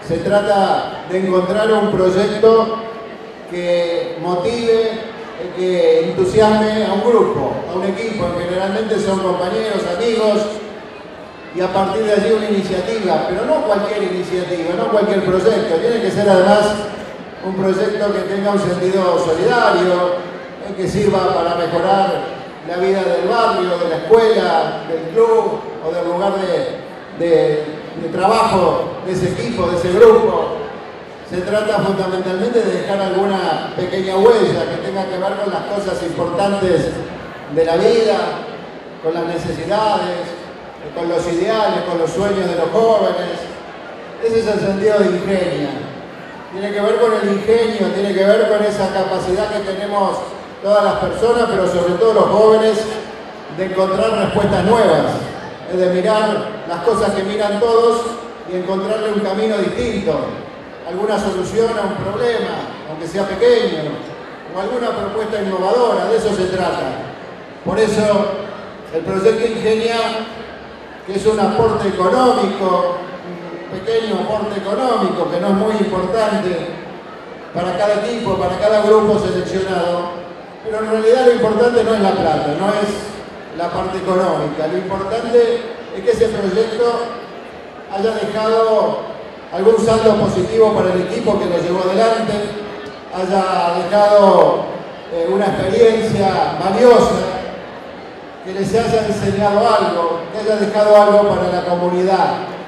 Se trata de encontrar un proyecto que motive, que entusiasme a un grupo, a un equipo. Generalmente son compañeros, amigos, y a partir de allí una iniciativa, pero no cualquier iniciativa, no cualquier proyecto. Tiene que ser además un proyecto que tenga un sentido solidario, que sirva para mejorar la vida del barrio, de la escuela, del club o del lugar de trabajo de ese equipo, de ese grupo. Se trata fundamentalmente de dejar alguna pequeña huella que tenga que ver con las cosas importantes de la vida, con las necesidades, con los ideales, con los sueños de los jóvenes. Ese es el sentido de Ingenia. Tiene que ver con el ingenio, tiene que ver con esa capacidad que tenemos todas las personas, pero sobre todo los jóvenes, de encontrar respuestas nuevas, es de mirar las cosas que miran todos y encontrarle un camino distinto, alguna solución a un problema, aunque sea pequeño, o alguna propuesta innovadora. De eso se trata. Por eso el proyecto Ingenia, que es un aporte económico, un pequeño aporte económico que no es muy importante para cada equipo, para cada grupo seleccionado, pero en realidad lo importante no es la plata, no es la parte económica. Lo importante es que ese proyecto haya dejado algún saldo positivo para el equipo que lo llevó adelante, haya dejado una experiencia valiosa, que les haya enseñado algo, que haya dejado algo para la comunidad.